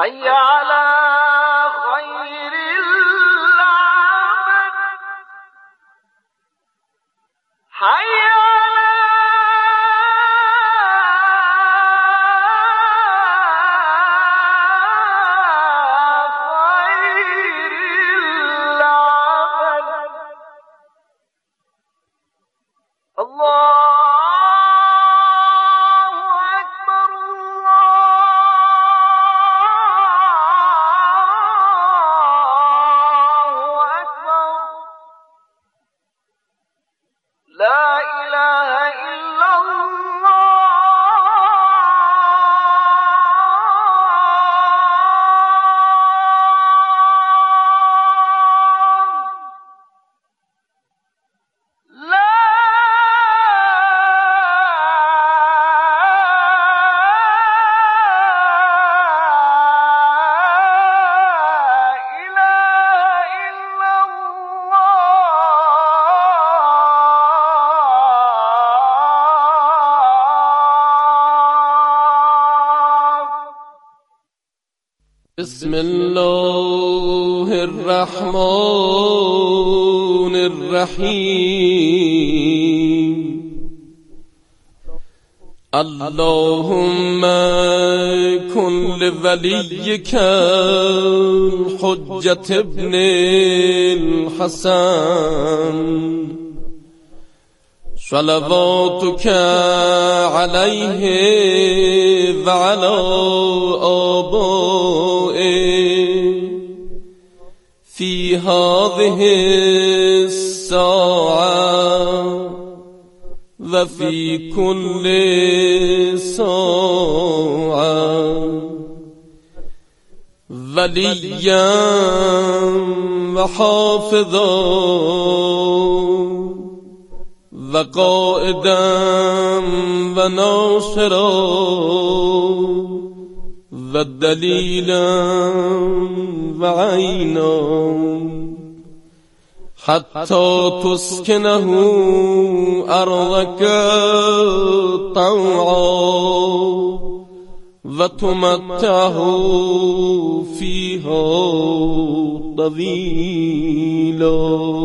حي على خير العمل حي بسم الله الرحمن الرحیم اللهم کن لولیک الحجة ابن الحسن صلواتك عليه وعلى آبائه في هذه الساعة وفي كل ساعة وليا وحافظا وقائدا وناصرا ودليلا وعينا حتى تسكنه أرضك طوعا وتمتعه فيها طويلا.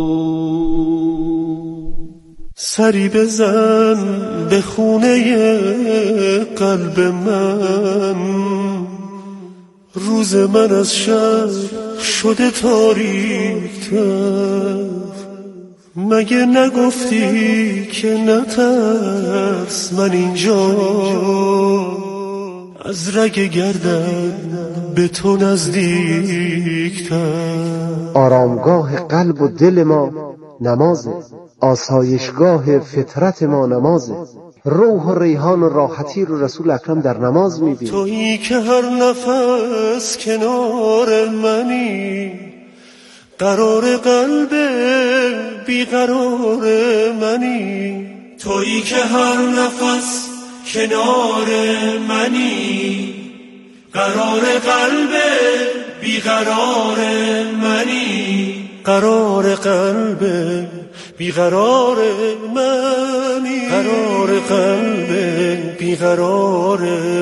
سری بزن به خونه قلب من، روز من از شب شده تاریک‌تر. مگه نگفتی که نترس، من اینجا از رگ گردن به تو نزدیک‌تر. آرامگاه قلب و دل ما نمازه، آسایشگاه فطرت ما نمازه. روح و ریحان و راحتی رو رسول اکرم در نماز می‌بینه. تویی که هر نفس کنار منی، قرار قلب بیقرار منی. تویی که هر نفس کنار منی، قرار قلب بیقرار منی. قرار قلب بیقرار منی، قرار قلب بیقرار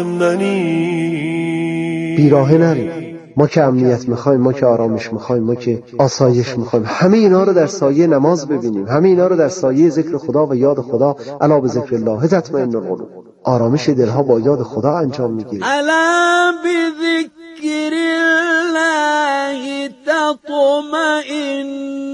منی. بیراهه نریم، ما که امنیت میخوایم، ما که آرامش میخوایم، ما که آسایش میخوایم، همه اینا رو در سایه نماز ببینیم، همه اینا رو در سایه ذکر خدا و یاد خدا. الا بذکر الله تطمئن القلوب. آرامش دلها با یاد خدا انجام میگیره. الا بذکر الله تطمئن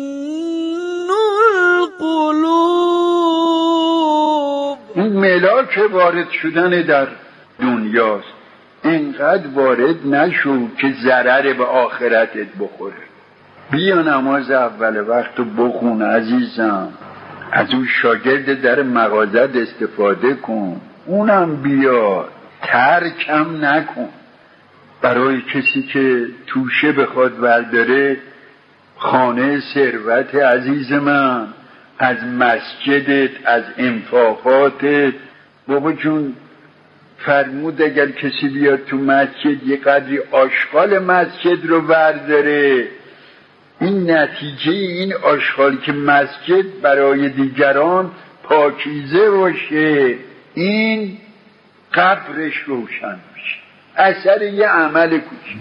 القلوب. این ملاک وارد شدن در دنیاست، اینقدر وارد نشو که ضرر به آخرتت بخوره. بیا نماز اول وقت بخون عزیزم، از اون شاگرد در مغازت استفاده کن، اونم بیا، ترکم نکن. برای کسی که توشه بخواد برداره، خانه ثروت عزیز من، از مسجدت، از انفاقاتت. بابا جون فرمود اگر کسی بیاد تو مسجد یه قدری آشغال مسجد رو برداره، این نتیجه این آشغال که مسجد برای دیگران پاکیزه باشه، این قبرش روشن میشه. اثر یه عمل کوچیک.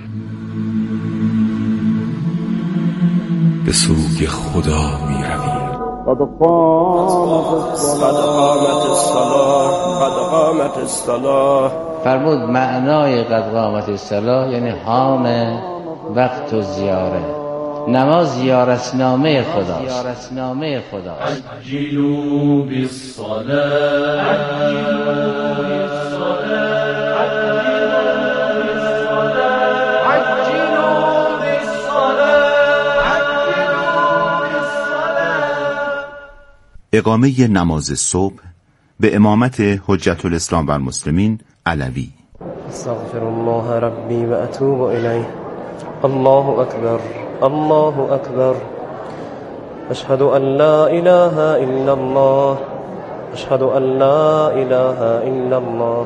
به سوی خدا می رویم. قد قامت الصلاة. فرمود معنای قد قامت الصلاة یعنی حان وقت و زیاره. نماز زیارتنامه خداست. عجلوا اقامه نماز صبح به امامت حجت الاسلام و المسلمین علوی. استغفر الله ربی و اتوب الیه. الله اکبر، الله اکبر. اشهد ان لا اله الا الله، اشهد ان لا اله الا الله،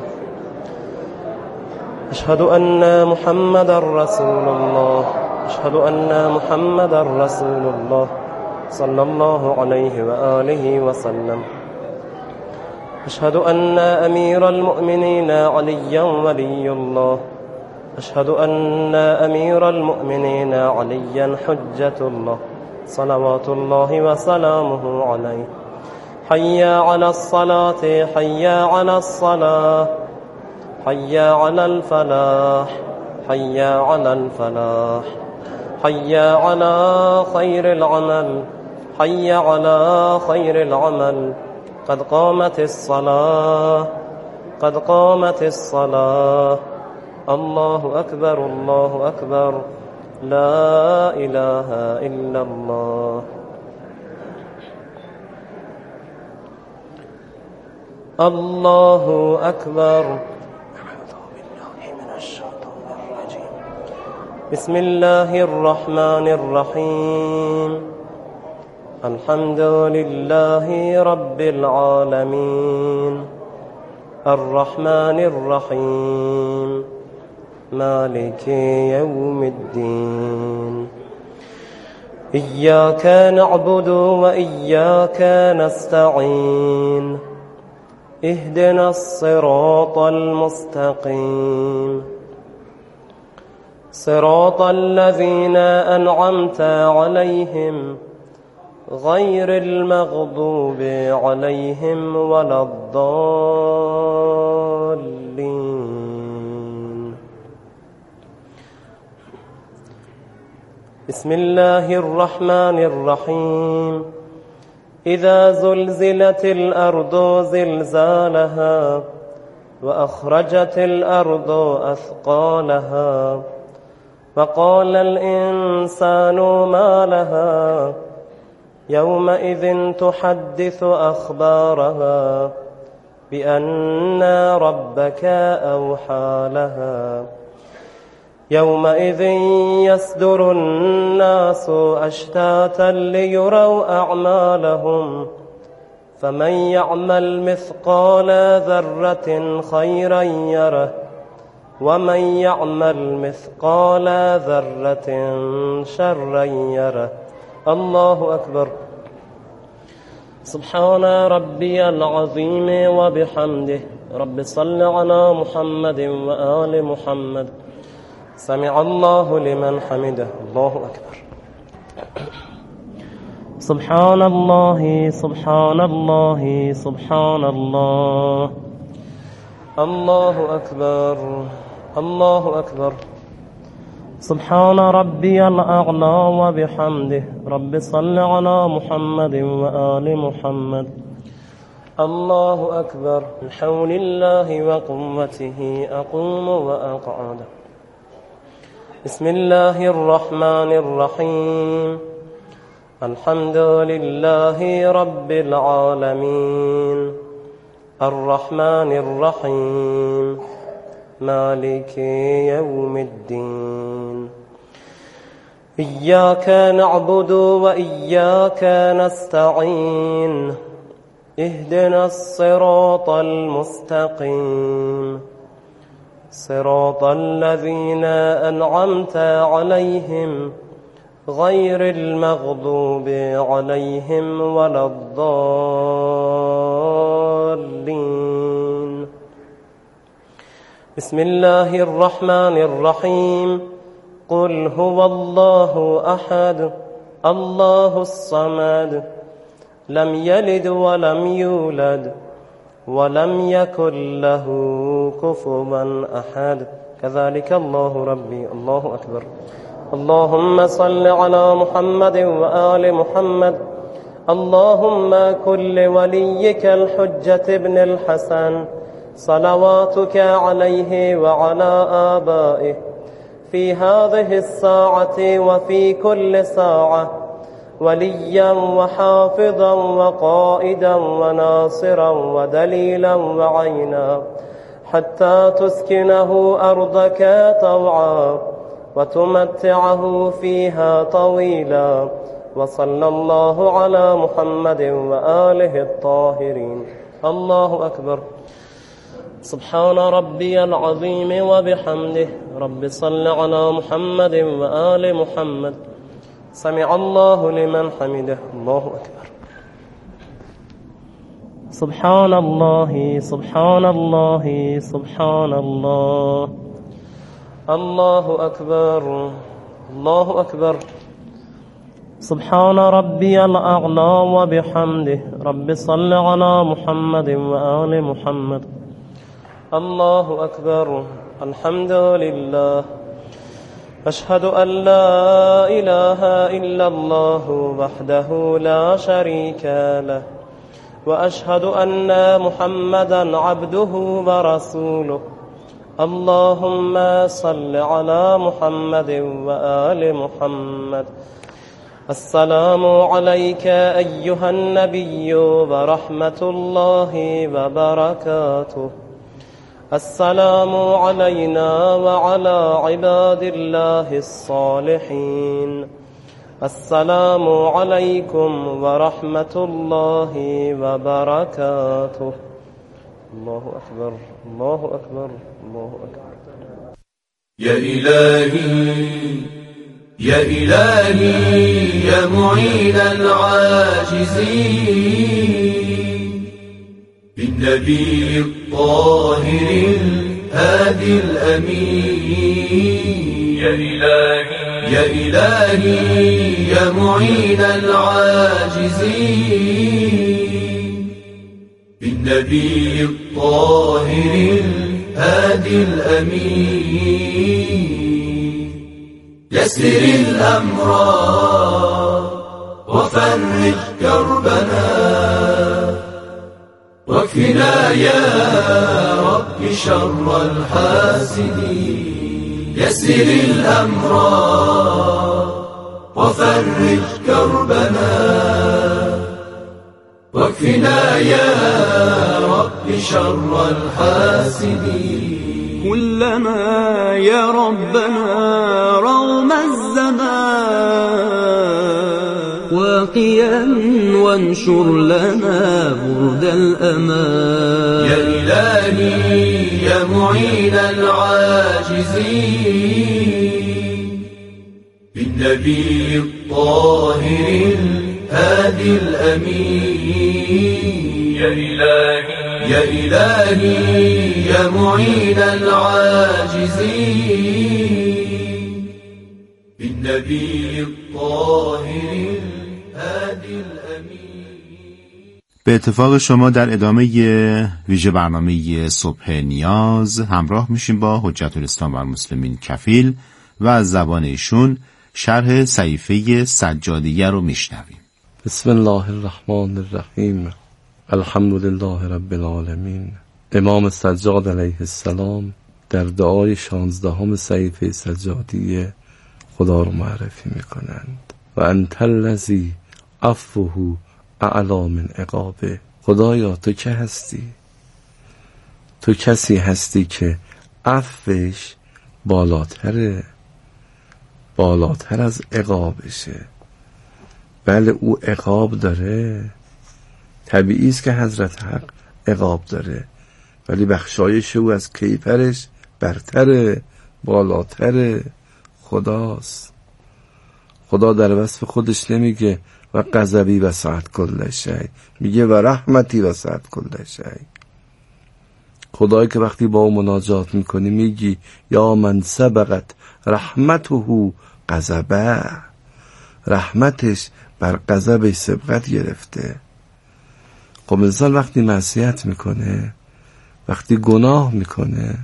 اشهد ان محمد رسول الله، اشهد ان محمد رسول الله صلى الله عليه وآله وسلم. أشهد أن أمير المؤمنين عليا ولي الله، أشهد أن أمير المؤمنين عليا حجة الله صلوات الله وسلامه عليه. حي على الصلاة، حي على الصلاة، حي على الفلاح، حي على الفلاح، حي على خير العمل، حي على خير العمل. قد قامت الصلاة، قد قامت الصلاة. الله أكبر، الله أكبر. لا إله إلا الله. الله أكبر. بسم الله الرحمن الرحيم. الحمد لله رب العالمين، الرحمن الرحيم، مالك يوم الدين. إياك نعبد وإياك نستعين، اهدنا الصراط المستقيم، صراط الذين أنعمت عليهم غير المغضوب عليهم ولا الضالين. بسم الله الرحمن الرحيم. إذا زلزلت الأرض زلزالها وأخرجت الأرض أثقالها وقال الإنسان ما لها يومئذ تحدث أخبارها بأن ربك أوحى لها. يومئذ يصدر الناس أشتاتا ليروا أعمالهم فمن يعمل مثقال ذرة خيرا يره ومن يعمل مثقال ذرة شرا يره. الله أكبر. سبحان ربي العظيم وبحمده. رب صل على محمد وآل محمد. سمع الله لمن حمده. الله أكبر. سبحان الله، سبحان الله، سبحان الله. الله أكبر، الله أكبر. سبحان ربي الأعلى وبحمده. رب صل على محمد وآل محمد. الله أكبر. بحول الله وقوته أقوم وأقعد. بسم الله الرحمن الرحيم. الحمد لله رب العالمين، الرحمن الرحيم، مالك يوم الدين. إياك نعبد وإياك نستعين، اهدنا الصراط المستقيم، صراط الذين أنعمت عليهم غير المغضوب عليهم ولا الضالين. بسم الله الرحمن الرحيم قل هو الله أحد الله الصمد لم يلد ولم يولد ولم يكن له كفوا أحد كذلك الله ربي الله أكبر. اللهم صل على محمد وآل محمد. اللهم كن لوليك الحجة ابن الحسن صلواتك عليه وعلى آبائه في هذه الساعة وفي كل ساعة وليا وحافظا وقائدا وناصرا ودليلا وعينا حتى تسكنه أرضك طوعا وتمتعه فيها طويلا. وصلى الله على محمد وآله الطاهرين. الله أكبر. سبحان ربي العظيم وبحمده. رب صل على محمد وآل محمد. سمع الله لمن حمده. الله أكبر. سبحان الله سبحان الله سبحان الله. الله أكبر الله أكبر. سبحان ربي الأعلى وبحمده. رب صل على محمد وآل محمد. الله أكبر. الحمد لله. أشهد أن لا إله إلا الله وحده لا شريك له وأشهد أن محمدا عبده ورسوله. اللهم صل على محمد وآل محمد. السلام عليك أيها النبي ورحمة الله وبركاته. السلام علينا وعلى عباد الله الصالحين. السلام عليكم ورحمة الله وبركاته. الله أكبر الله أكبر الله أكبر. يا إلهي يا إلهي يا معين العاجزين بالنبي الطاهر الهادي الأمين. يا إلهي يا إلهي يا معين العاجزين بالنبي الطاهر الهادي الأمين. يسر الأمر وفرج كربنا واكفنا يا رب شر الحاسدين. يسر الأمر وفرج كربنا واكفنا يا رب شر الحاسدين. كلما يا ربنا روم الزمان واقيا وانشر لنا برد الأمان. يا إلهي يا معين العاجزين بالنبي الطاهر الهادي الأمين. يا إلهي يا إلهي يا معين العاجزين بالنبي الطاهر الهادي الأمين. به اتفاق شما در ادامه ویژه برنامه صبح نیاز همراه میشیم با حجت الاسلام و المسلمین کفیل و از زبان ایشون شرح صحیفه سجادیه رو میشنویم. بسم الله الرحمن الرحیم. الحمد لله رب العالمین. امام سجاد علیه السلام در دعای 16 صحیفه سجادیه خدا رو معرفی میکنند. و انت الذی عفوه اعلی من عقابه. خدایا تو که هستی؟ تو کسی هستی که عفوش بالاتر از عقابشه. بله او عقاب داره، طبیعی است که حضرت حق عقاب داره، ولی بخشایش او از کیفرش برتره، بالاتره. خداست. خدا در وصف خودش نمیگه و غضبی وسعت کل شیء، میگه و رحمتی وسعت کل شیء. خدایی که وقتی با او مناجات میکنی میگی یا من سبقت رحمته غضبه، رحمتش بر غضبش سبقت گرفته. خب انسان وقتی معصیت میکنه، وقتی گناه میکنه،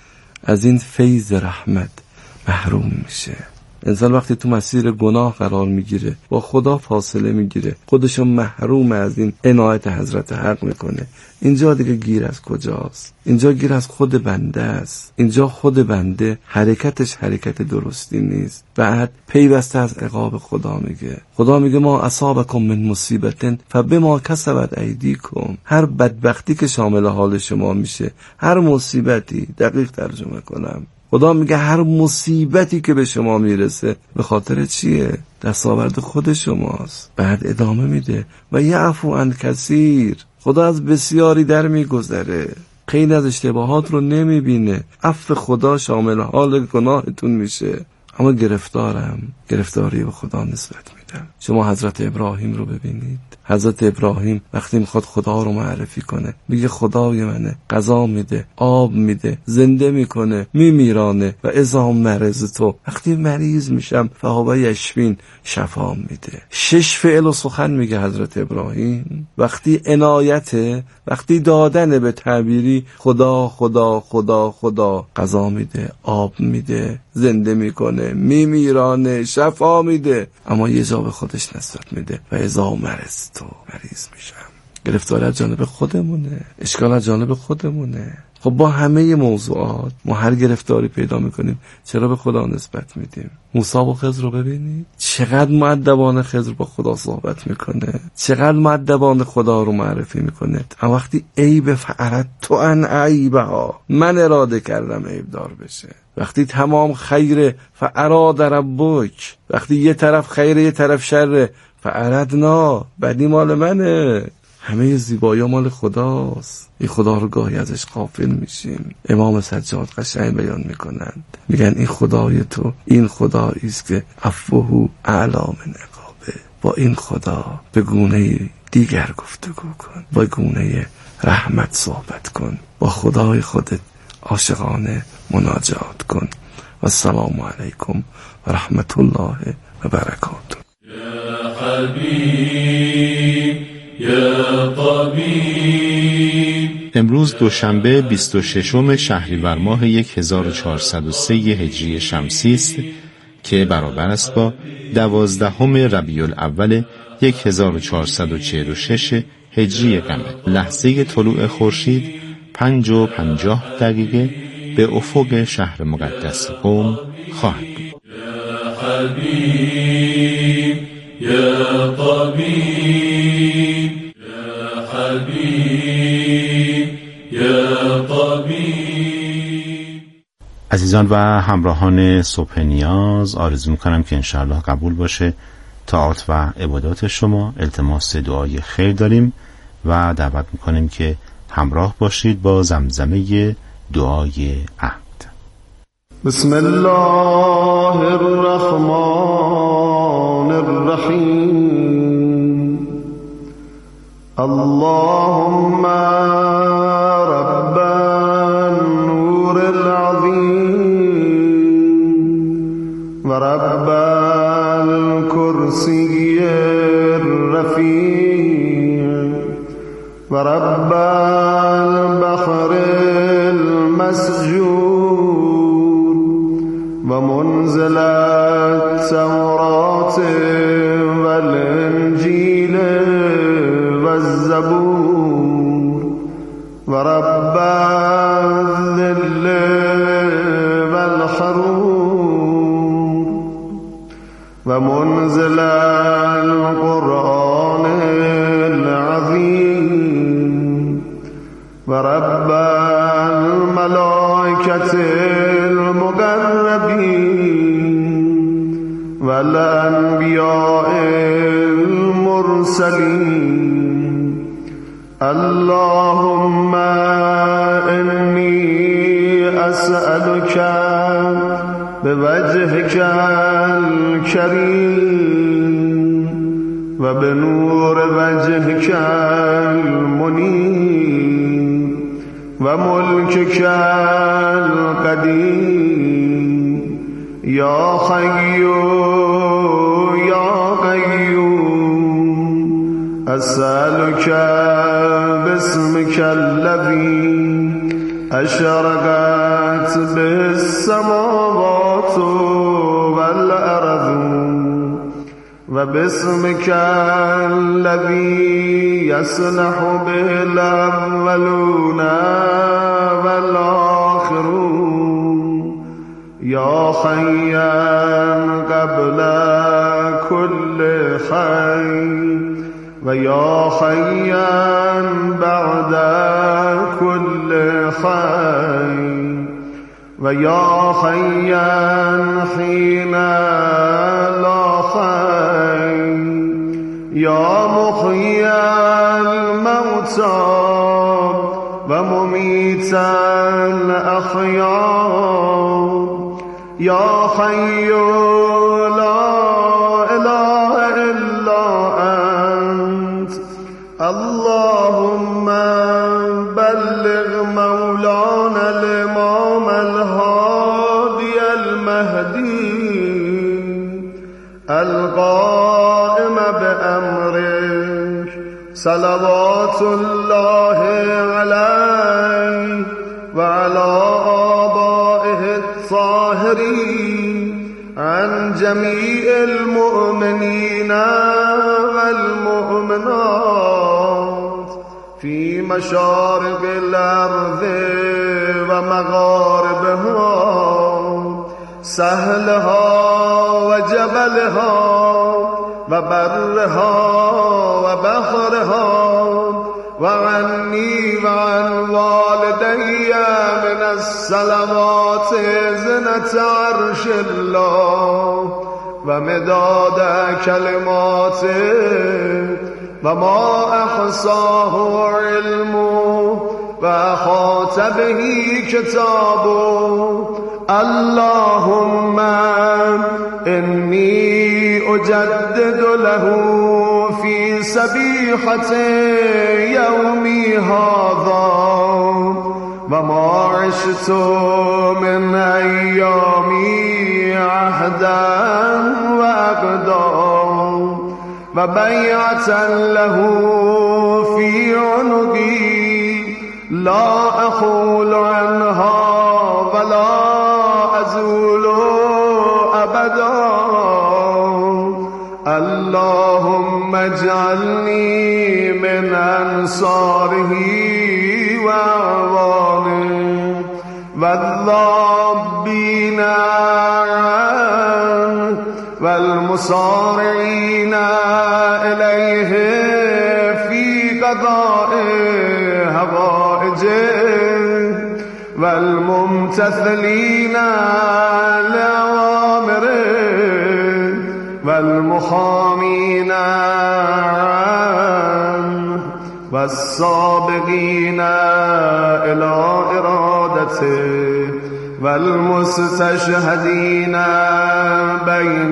از این فیض رحمت محروم میشه. انسان وقتی تو مسیر گناه قرار میگیره، با خدا فاصله میگیره، خودشو محروم از این عنایت حضرت حق میکنه. اینجا دیگه گیر از کجاست؟ اینجا گیر از خود بنده است. اینجا خود بنده حرکتش حرکت درستی نیست. بعد پیوسته از عقاب خدا میگه. خدا میگه ما اصابکم من مصیبتن فبما کسبت ایدیکم. هر بدبختی که شامل حال شما میشه، هر مصیبتی، دقیق ترجمه کنم، خدا میگه هر مصیبتی که به شما میرسه به خاطر چیه؟ دستاورد خود شماست. بعد ادامه میده و یعفو عن کثیر. خدا از بسیاری در میگذره، خیلی از اشتباهات رو نمیبینه. عفو خدا شامل حال گناهتون میشه. اما گرفتاری به خدا نسبت میدم. شما حضرت ابراهیم رو ببینید. حضرت ابراهیم وقتی میخواد خدا رو معرفی کنه میگه خدای منه، غذا میده، آب میده، زنده میکنه، میمیرانه و اذا مرضت، وقتی مریض میشم فهو یشفین، شفا میده. 6 فعل و سخن میگه حضرت ابراهیم. وقتی عنایته، وقتی دادن به تعبیری خدا خدا خدا خدا، غذا میده، آب میده، زنده میکنه، میمیرانه، شفا میده. اما یه جا به خودش نسبت میده و اذا مرضت، مریض میشم. گرفتار از جانب خودمونه، اشکال از جانب خودمونه. خب با همه موضوعات ما هر گرفتاری پیدا میکنیم، چرا به خدا نسبت میدیم؟ موسی و خضر رو ببینید، چقدر مؤدبانه خضر با خدا صحبت میکنه، چقدر مؤدبانه خدا رو معرفی میکنه. اما وقتی عیب فعلت تو ان عیبها، من اراده کردم عیب دار بشه. وقتی تمام خیره فاراد ربک، وقتی یه طرف خیره یه طرف شره، فاردنا، بدی مال منه، همه زیبایی مال خداست. این خدا رو گاهی ازش غافل میشیم. امام سجاد قشنگ بیان میکنند، میگن این خدای تو این خدایی است که عفوه اعلی من عقابه. با این خدا به گونه دیگر گفتگو کن، با گونه رحمت صحبت کن، با خدای خودت عاشقانه مناجات کن. و السلام علیکم و رحمت الله و برکاته. یا حبیب یا طبیب. امروز دوشنبه 26 شهریور ماه 1403 هجری شمسی است که برابر است با 12 ربیع الاول 1446 هجری قمر. لحظه طلوع خورشید 5:50 به افق شهر مقدس قم خواهد بود. یا حبیب یا طبیب، یا حبیب یا طبیب. عزیزان و همراهان صبح نیاز، آرزو میکنم که انشاءالله قبول باشه طاعات و عبادات شما. التماس دعای خیر داریم و دعوت میکنیم که همراه باشید با زمزمه دعای عهد. بسم الله الرحمن الرحیم. اللهم رب النور العظیم و رب الكرسی الرفیع و رب البحر المسجور و منزل التوراة والانجیل والزبور و رب الذل والحرور و منزل القرآن العظیم و رب الملائکة المقربین و الانبیاء المرسلین. اللهم انی اسألک بوجهک الکریم و بنور وجهک المنیر و وملكك القديم يا حي يا قيوم أسألك باسمك الذي أشرقت به السماوات والأرض وباسمك الذي يصلح به الأولون والآخرون يا حيا قبل كل حي ويا حيا بعد كل حي ويا حيا حين لا حي يا محيي الموتى ومميت الأحياء يا حي لا إله إلا أنت اللهم بلغ مولانا الإمام الهادي المهدي القائم بأمرك صلوات الله عليه وعلى آبائه الطاهرين عن جميع المؤمنين والمؤمنات في مشارق الأرض ومغاربها سهلها وجبلها وبرها وبحرها وعني وعن والدي من الصلوات زنة عرش الله ومداد كلماته وما أحصاه علمه وأحاط به كتابه اللهم إني أجدد له في سبيحة يومي هذا وما عشت من أيامي عهدا وأقدام وبيعة له في عنقي لا أحول عنها ولا أزول أبدا اللهم اجعلني من أنصاره وأعوانه والذابين عنه والمصارعين إليه في قضاء هوائجه والممتثلين لأوامره والمحامين عنه والسابقين إلى إرادته والمستشهدين بين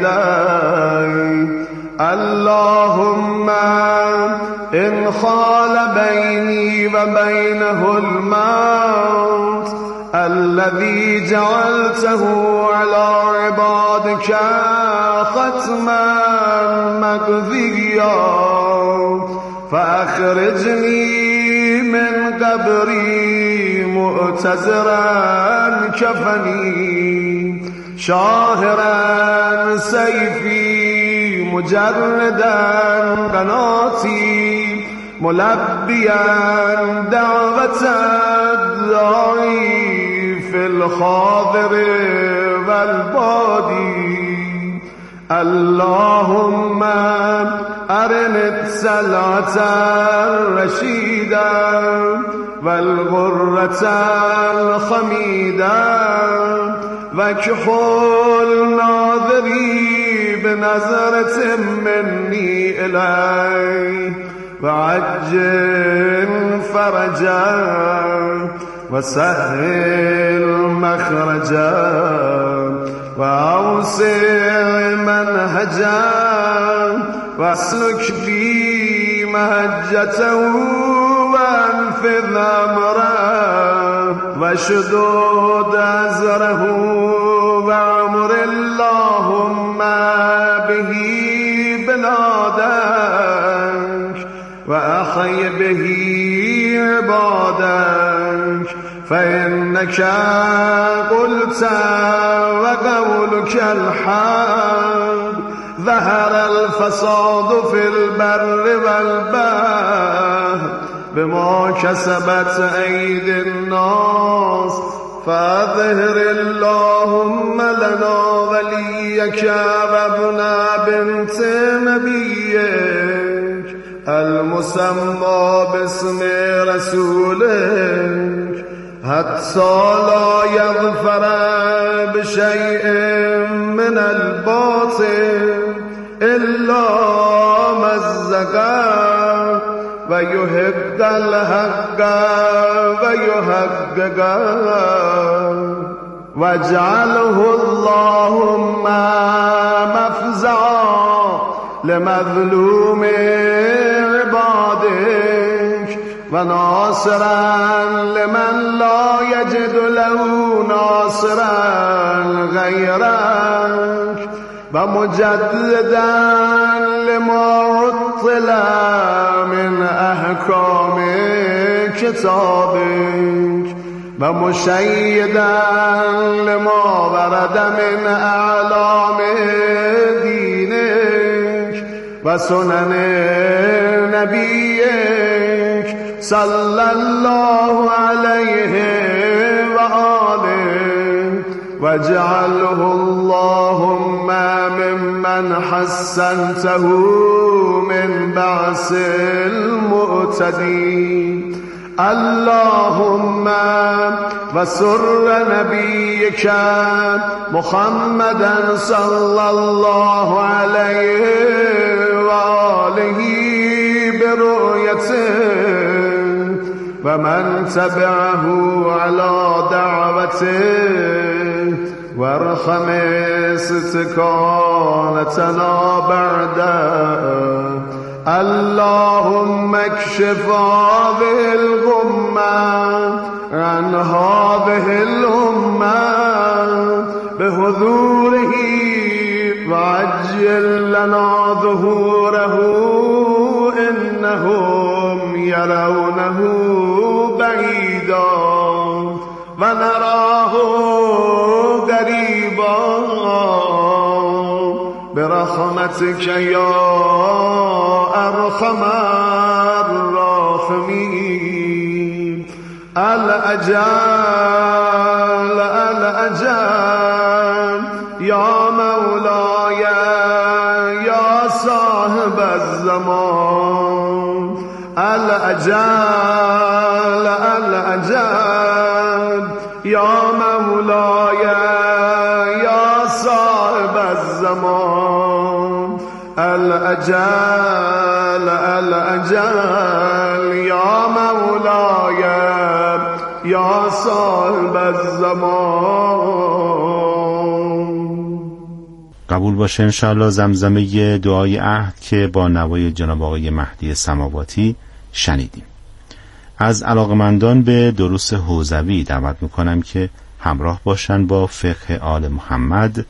يديه اللهم إن خال بيني وبينه الموت الذي جعلته على عبادك ختما مقضيا فأخرجني من قبري مؤتزرا كفني شاهرا سيفي مجردا قناتي ملبيا دعوة الداعي في الحاضر والبادي اللهم أرني السلعة الرشيدة والغرة الخميدة واكحل ناظري بنظرة مني إليه وعجل فرجا وسهل مخرجا وأوسع منهجا واسلك بي مهجته وانفع وحفظ أمره وشدود أزره وعمر اللهم به بلادك وأحي به عبادك فإنك قلت وقولك الحق ظهر الفساد في البر والبحر بما كسبت أيدي الناس فأظهر اللهم لنا وليك وابن بنت نبيك المسمى باسم رسولك حتى لا يظفر بشيء من الباطل إلا مزقا ويحق الحق ويحققا واجعله اللهم مفزعا لمظلوم عبادك وناصرا لمن لا يجد له ناصرا غيرك ومجددا لما عطل من أحكام كتابك ومشيدا لما ورد من أعلام دينك وسنن نبيك صلى الله عليه وآله واجعله اللهم ممن حسنته من بعث المؤتدين اللهم وسر نبيك محمدا صلى الله عليه وآله برؤيته ومن تبعه على دعوته وارحم استكانتنا بعده اللهم اكشف هذه الغمة عن هذه الأمة بحضوره وعجل لنا ظهوره إنهم يرونه بعيدا ونراه قريبا برحمتك يا أرحم الراحمين الأجل يا مولاي يا صاحب الزمان الأجل يا مولاي يا صاحب الزمان الأجل يا مولاي يا صاحب الزمان. قبول باشه انشاءالله زمزمه دعای عهد که با نوای جناب آقای مهدی سماواتی شنیدیم. از علاقمندان به دروس حوزوی دعوت میکنم که همراه باشن با فقه آل محمد